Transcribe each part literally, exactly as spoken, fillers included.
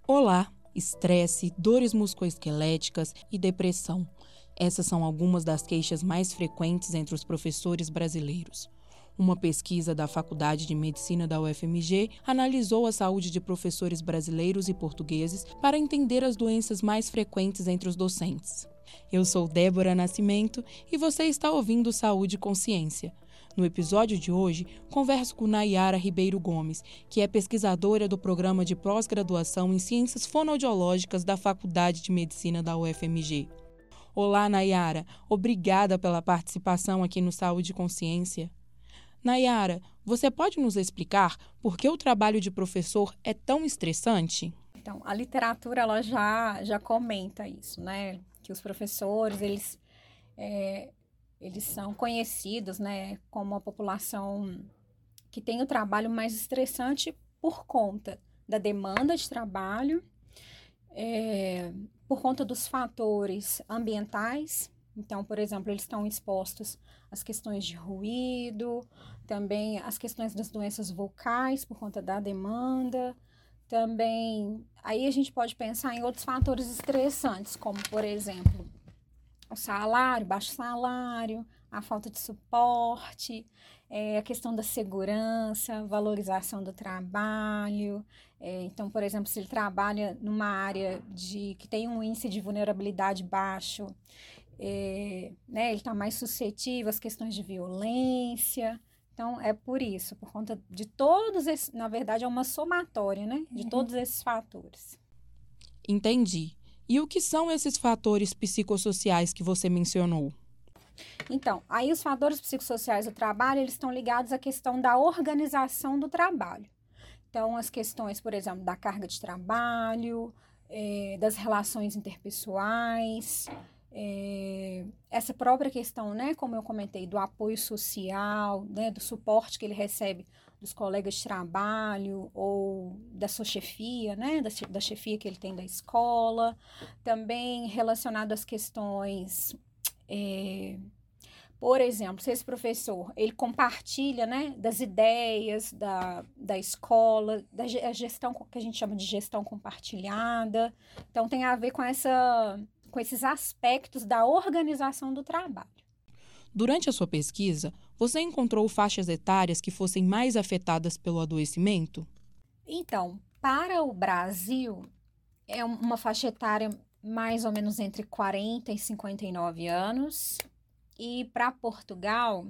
Olá! Estresse, dores musculoesqueléticas e depressão. Essas são algumas das queixas mais frequentes entre os professores brasileiros. Uma pesquisa da Faculdade de Medicina da U F M G analisou a saúde de professores brasileiros e portugueses para entender as doenças mais frequentes entre os docentes. Eu sou Débora Nascimento e você está ouvindo Saúde e Consciência. No episódio de hoje, converso com Nayara Ribeiro Gomes, que é pesquisadora do Programa de Pós-Graduação em Ciências Fonoaudiológicas da Faculdade de Medicina da U F M G. Olá, Nayara. Obrigada pela participação aqui no Saúde e Consciência. Nayara, você pode nos explicar por que o trabalho de professor é tão estressante? Então, a literatura ela já, já comenta isso, né? Que os professores, eles... É... Eles são conhecidos, né, como a população que tem o trabalho mais estressante por conta da demanda de trabalho, é, por conta dos fatores ambientais. Então, por exemplo, eles estão expostos às questões de ruído, também às questões das doenças vocais por conta da demanda. Também, aí a gente pode pensar em outros fatores estressantes, como, por exemplo, o salário, baixo salário, a falta de suporte, é, a questão da segurança, valorização do trabalho. É, então, por exemplo, se ele trabalha numa área de, que tem um índice de vulnerabilidade baixo, é, né, ele está mais suscetível às questões de violência. Então, é por isso, por conta de todos esses, na verdade, é uma somatória, né, de todos esses fatores. Entendi. E o que são esses fatores psicossociais que você mencionou? Então, aí os fatores psicossociais do trabalho, eles estão ligados à questão da organização do trabalho. Então, as questões, por exemplo, da carga de trabalho, é, das relações interpessoais, é, essa própria questão, né, como eu comentei, do apoio social, né, do suporte que ele recebe dos colegas de trabalho ou da sua chefia, né, da, da chefia que ele tem da escola, também relacionado às questões, é, por exemplo, se esse professor, ele compartilha, né, das ideias da, da escola, da gestão que a gente chama de gestão compartilhada, então tem a ver com, essa, com esses aspectos da organização do trabalho. Durante a sua pesquisa, você encontrou faixas etárias que fossem mais afetadas pelo adoecimento? Então, para o Brasil, é uma faixa etária mais ou menos entre quarenta e cinquenta e nove anos. E para Portugal,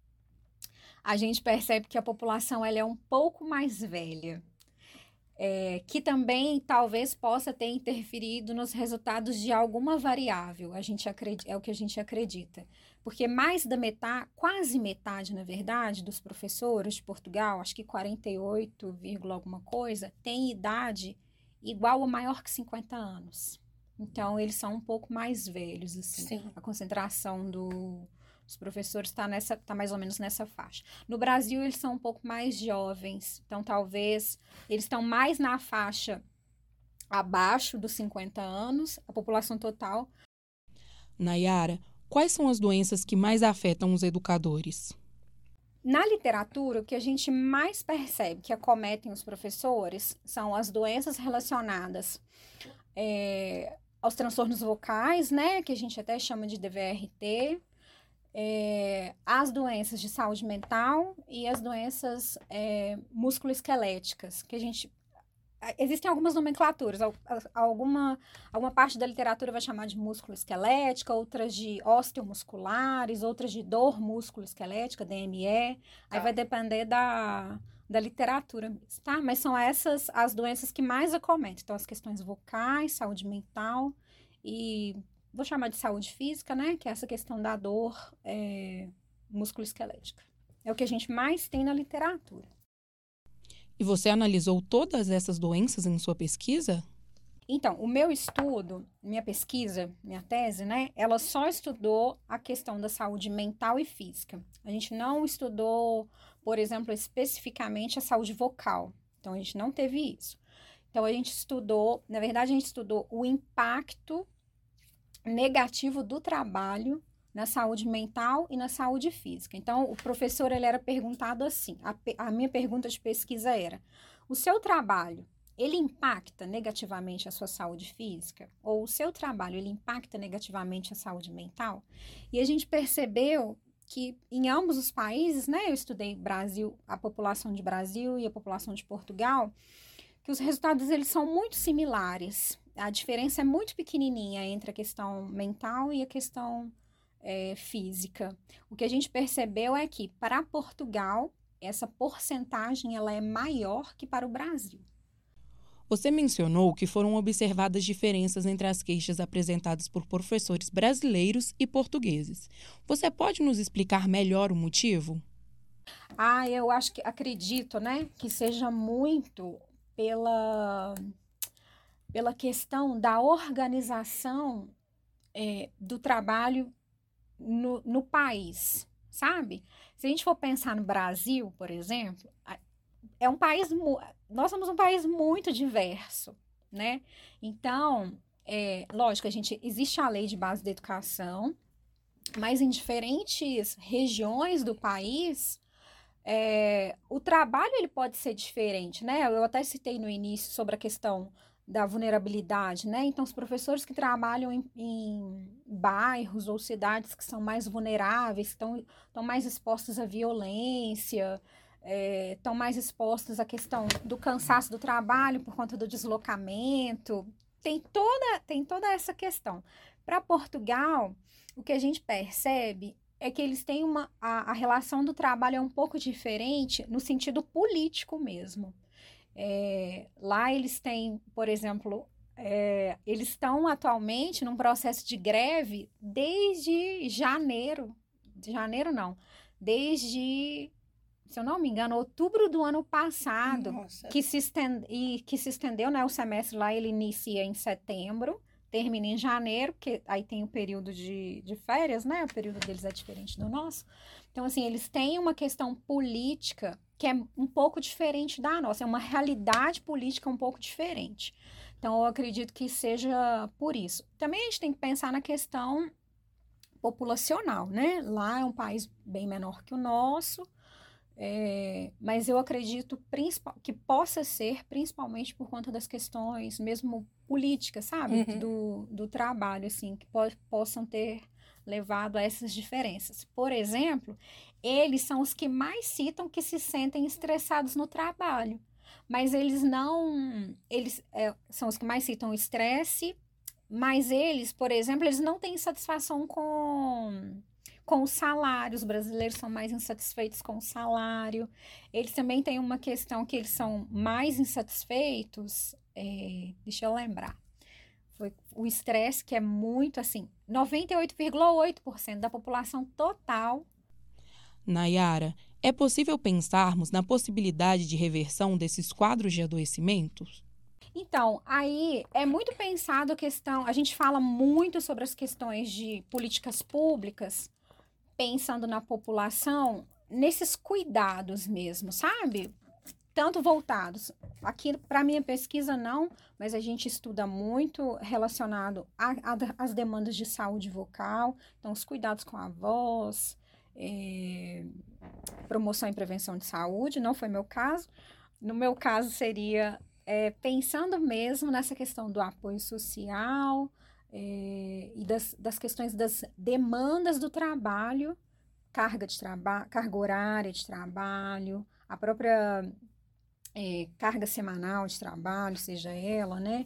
a gente percebe que a população ela é um pouco mais velha. É, que também talvez possa ter interferido nos resultados de alguma variável, a gente acredita, é o que a gente acredita. Porque mais da metade, quase metade, na verdade, dos professores de Portugal, acho que quarenta e oito, alguma coisa, tem idade igual ou maior que cinquenta anos. Então, eles são um pouco mais velhos, assim. Sim. A concentração do... Os professores está nessa, tá mais ou menos nessa faixa. No Brasil, eles são um pouco mais jovens. Então, talvez, eles estão mais na faixa abaixo dos cinquenta anos, a população total. Nayara, quais são as doenças que mais afetam os educadores? Na literatura, o que a gente mais percebe que acometem os professores são as doenças relacionadas é, aos transtornos vocais, né? Que a gente até chama de D V R T. É, as doenças de saúde mental e as doenças é, musculoesqueléticas, que a gente... Existem algumas nomenclaturas, alguma, alguma parte da literatura vai chamar de musculoesquelética, outras de osteomusculares, outras de dor musculoesquelética, D M E, tá. Aí vai depender da, da literatura mesmo, tá? Mas são essas as doenças que mais acometem, então as questões vocais, saúde mental e... Vou chamar de saúde física, né? Que é essa questão da dor é, musculoesquelética. É o que a gente mais tem na literatura. E você analisou todas essas doenças em sua pesquisa? Então, o meu estudo, minha pesquisa, minha tese, né? Ela só estudou a questão da saúde mental e física. A gente não estudou, por exemplo, especificamente a saúde vocal. Então, a gente não teve isso. Então, a gente estudou, na verdade, a gente estudou o impacto negativo do trabalho na saúde mental e na saúde física. Então, o professor ele era perguntado assim, a, a minha pergunta de pesquisa era, o seu trabalho, ele impacta negativamente a sua saúde física? Ou o seu trabalho, ele impacta negativamente a saúde mental? E a gente percebeu que em ambos os países, né, eu estudei Brasil, a população de Brasil e a população de Portugal, que os resultados eles são muito similares. A diferença é muito pequenininha entre a questão mental e a questão é, física. O que a gente percebeu é que para Portugal, essa porcentagem ela é maior que para o Brasil. Você mencionou que foram observadas diferenças entre as queixas apresentadas por professores brasileiros e portugueses. Você pode nos explicar melhor o motivo? Ah, eu acho que acredito, né, que seja muito pela, pela questão da organização é, do trabalho no, no país, sabe? Se a gente for pensar no Brasil, por exemplo, é um país, nós somos um país muito diverso, né? Então, é, lógico, a gente, existe a lei de base da educação, mas em diferentes regiões do país, é, o trabalho ele pode ser diferente, né? Eu até citei no início sobre a questão da vulnerabilidade, né? Então, os professores que trabalham em, em bairros ou cidades que são mais vulneráveis, estão, estão mais expostos à violência, é, estão mais expostos à questão do cansaço do trabalho por conta do deslocamento. Tem toda, tem toda essa questão. Para Portugal, o que a gente percebe é que eles têm uma... A, a relação do trabalho é um pouco diferente no sentido político mesmo. É, lá eles têm, por exemplo, é, eles estão atualmente num processo de greve desde janeiro, de janeiro não, desde, se eu não me engano, outubro do ano passado, que se, estende, e, que se estendeu, né, o semestre lá ele inicia em setembro, termina em janeiro, porque aí tem o período de, de férias, né, o período deles é diferente do nosso. Então, assim, eles têm uma questão política que é um pouco diferente da nossa, é uma realidade política um pouco diferente. Então, eu acredito que seja por isso. Também a gente tem que pensar na questão populacional, né? Lá é um país bem menor que o nosso, é, mas eu acredito principal, que possa ser principalmente por conta das questões mesmo políticas, sabe? Uhum. Do, do trabalho, assim, que po possam ter levado a essas diferenças. Por exemplo, eles são os que mais citam que se sentem estressados no trabalho, mas eles não, eles é, são os que mais citam o estresse, mas eles, por exemplo, eles não têm satisfação com, com o salário, os brasileiros são mais insatisfeitos com o salário, eles também têm uma questão que eles são mais insatisfeitos, é, deixa eu lembrar, foi o estresse que é muito assim, noventa e oito vírgula oito por cento da população total. Nayara, é possível pensarmos na possibilidade de reversão desses quadros de adoecimentos? Então, aí é muito pensado a questão, a gente fala muito sobre as questões de políticas públicas, pensando na população, nesses cuidados mesmo, sabe? Tanto voltados, aqui para minha pesquisa não, mas a gente estuda muito relacionado às demandas de saúde vocal, então os cuidados com a voz, é, promoção e prevenção de saúde, não foi meu caso. No meu caso seria é, pensando mesmo nessa questão do apoio social é, e das, das questões das demandas do trabalho, carga de trabalho, carga horária de trabalho, a própria é, carga semanal de trabalho, seja ela, né?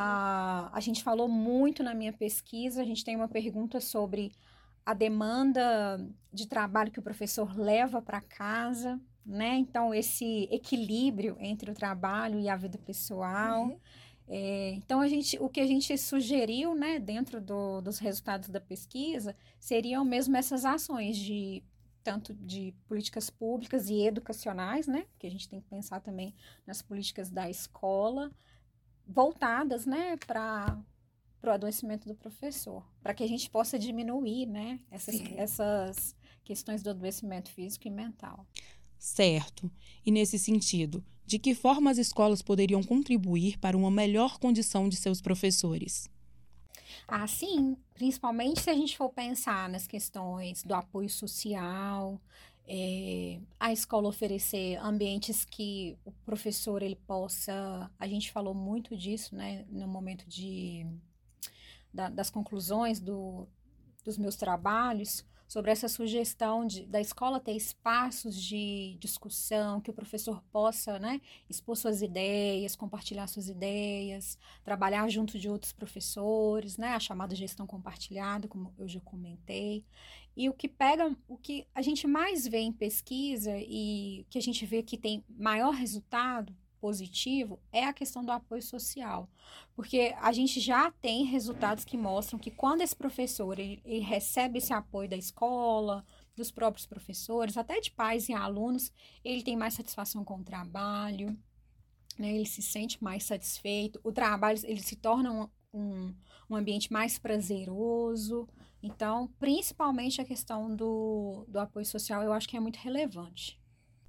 A, a gente falou muito na minha pesquisa, a gente tem uma pergunta sobre a demanda de trabalho que o professor leva para casa, né? Então, esse equilíbrio entre o trabalho e a vida pessoal. Uhum. É, então, a gente, o que a gente sugeriu, né, dentro do, dos resultados da pesquisa, seriam mesmo essas ações de tanto de políticas públicas e educacionais, né? Que a gente tem que pensar também nas políticas da escola, voltadas, né, para para o adoecimento do professor, para que a gente possa diminuir, né, essas, essas questões do adoecimento físico e mental. Certo. E nesse sentido, de que forma as escolas poderiam contribuir para uma melhor condição de seus professores? Ah, sim, principalmente se a gente for pensar nas questões do apoio social, É, a escola oferecer ambientes que o professor ele possa, a gente falou muito disso, né, no momento de, da, das conclusões do, dos meus trabalhos, sobre essa sugestão de, da escola ter espaços de discussão, que o professor possa, né, expor suas ideias, compartilhar suas ideias, trabalhar junto de outros professores, né, a chamada gestão compartilhada, como eu já comentei. E o que pega, o que a gente mais vê em pesquisa e que a gente vê que tem maior resultado positivo é a questão do apoio social, porque a gente já tem resultados que mostram que quando esse professor ele, ele recebe esse apoio da escola, dos próprios professores, até de pais e alunos, ele tem mais satisfação com o trabalho, né? Ele se sente mais satisfeito, o trabalho ele se torna um, um, um ambiente mais prazeroso. Então, principalmente a questão do, do apoio social, eu acho que é muito relevante.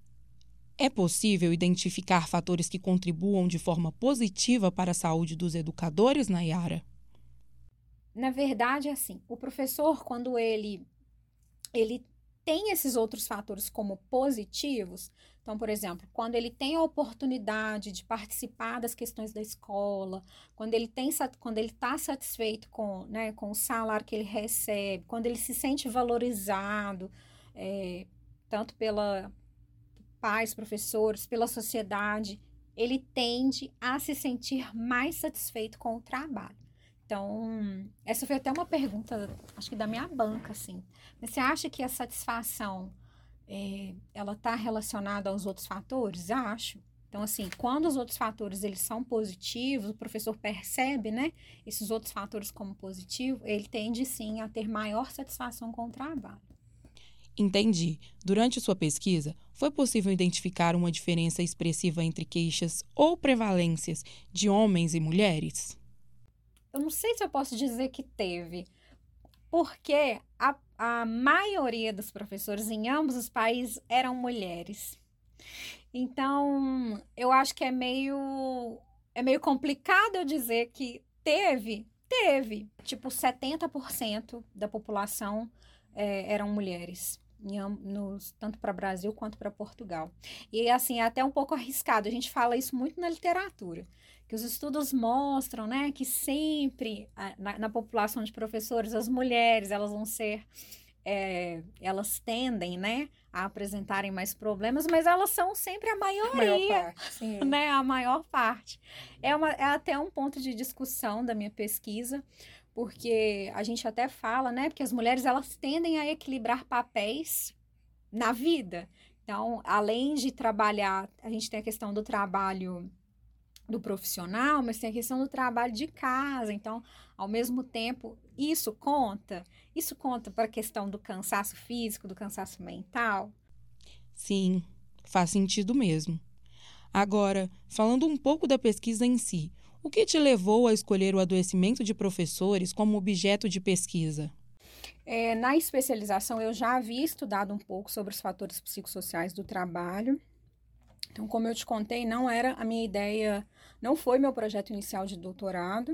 É possível identificar fatores que contribuam de forma positiva para a saúde dos educadores, Nayara? Na verdade, é assim, o professor, quando ele, ele tem esses outros fatores como positivos, então, por exemplo, quando ele tem a oportunidade de participar das questões da escola, quando ele tem, quando ele está satisfeito com, né, com o salário que ele recebe, quando ele se sente valorizado, é, tanto pela pais, professores, pela sociedade, ele tende a se sentir mais satisfeito com o trabalho. Então, essa foi até uma pergunta, acho que da minha banca, assim. Mas você acha que a satisfação, é, ela está relacionada aos outros fatores? Acho. Então, assim, quando os outros fatores, eles são positivos, o professor percebe, né, esses outros fatores como positivo, ele tende, sim, a ter maior satisfação com o trabalho. Entendi. Durante sua pesquisa, foi possível identificar uma diferença expressiva entre queixas ou prevalências de homens e mulheres? Eu não sei se eu posso dizer que teve, porque a, a maioria dos professores em ambos os países eram mulheres. Então, eu acho que é meio, é meio complicado eu dizer que teve, teve. Tipo, setenta por cento da população é, eram mulheres. Em, nos, tanto para o Brasil quanto para Portugal. E assim, é até um pouco arriscado, a gente fala isso muito na literatura, que os estudos mostram, né, que sempre na, na população de professores, as mulheres, elas vão ser, é, elas tendem, né, a apresentarem mais problemas, mas elas são sempre a maioria, a maior parte, sim. Né, a maior parte. É, uma, é até um ponto de discussão da minha pesquisa, porque a gente até fala, né, porque as mulheres, elas tendem a equilibrar papéis na vida. Então, além de trabalhar, a gente tem a questão do trabalho do profissional, mas tem a questão do trabalho de casa. Então, ao mesmo tempo, isso conta? Isso conta para a questão do cansaço físico, do cansaço mental? Sim, faz sentido mesmo. Agora, falando um pouco da pesquisa em si, o que te levou a escolher o adoecimento de professores como objeto de pesquisa? É, na especialização, eu já havia estudado um pouco sobre os fatores psicossociais do trabalho. Então, como eu te contei, não era a minha ideia, não foi meu projeto inicial de doutorado,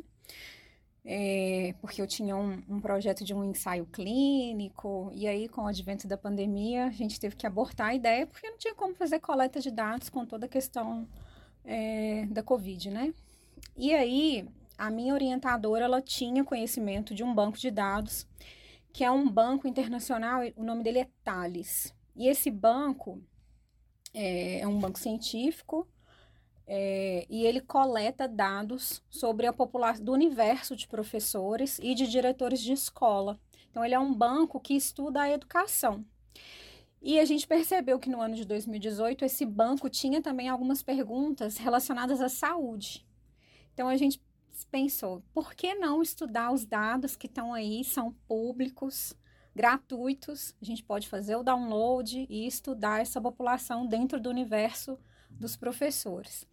é, porque eu tinha um, um projeto de um ensaio clínico, e aí, com o advento da pandemia, a gente teve que abortar a ideia, porque não tinha como fazer coleta de dados com toda a questão é, da Covid, né? E aí, a minha orientadora, ela tinha conhecimento de um banco de dados, que é um banco internacional, o nome dele é Thales. E esse banco é, é um banco científico, é, e ele coleta dados sobre a população do universo de professores e de diretores de escola. Então, ele é um banco que estuda a educação. E a gente percebeu que no ano de dois mil e dezoito, esse banco tinha também algumas perguntas relacionadas à saúde. Então, a gente pensou, por que não estudar os dados que estão aí, são públicos, gratuitos, a gente pode fazer o download e estudar essa população dentro do universo dos professores.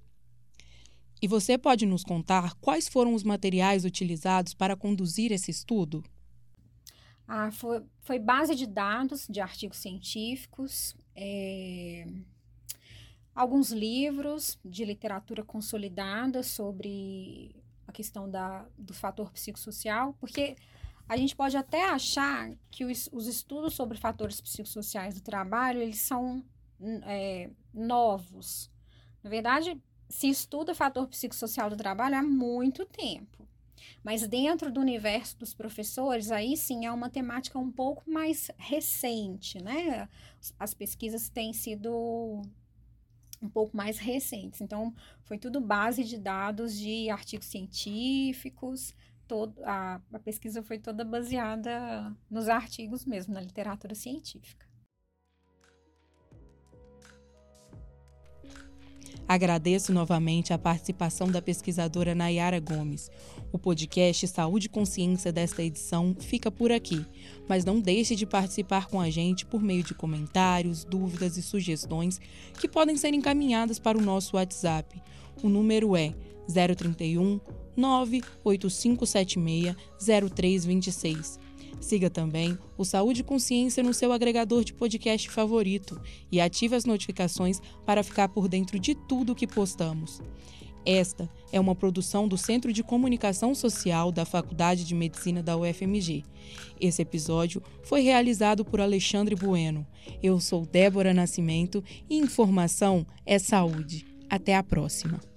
E você pode nos contar quais foram os materiais utilizados para conduzir esse estudo? Ah, foi, foi base de dados de artigos científicos, é... alguns livros de literatura consolidada sobre a questão da, do fator psicossocial, porque a gente pode até achar que os, os estudos sobre fatores psicossociais do trabalho, eles são é, novos. Na verdade, se estuda fator psicossocial do trabalho há muito tempo. Mas dentro do universo dos professores, aí sim é uma temática um pouco mais recente, né? As pesquisas têm sido um pouco mais recentes. Então, foi tudo base de dados de artigos científicos, todo, a, a pesquisa foi toda baseada nos artigos mesmo, na literatura científica. Agradeço novamente a participação da pesquisadora Nayara Gomes. O podcast Saúde e Consciência desta edição fica por aqui, mas não deixe de participar com a gente por meio de comentários, dúvidas e sugestões que podem ser encaminhadas para o nosso WhatsApp. O número é zero trinta e um, nove oito cinco sete seis, zero três dois seis. Siga também o Saúde e Consciência no seu agregador de podcast favorito e ative as notificações para ficar por dentro de tudo que postamos. Esta é uma produção do Centro de Comunicação Social da Faculdade de Medicina da U F M G. Esse episódio foi realizado por Alexandre Bueno. Eu sou Débora Nascimento e informação é saúde. Até a próxima.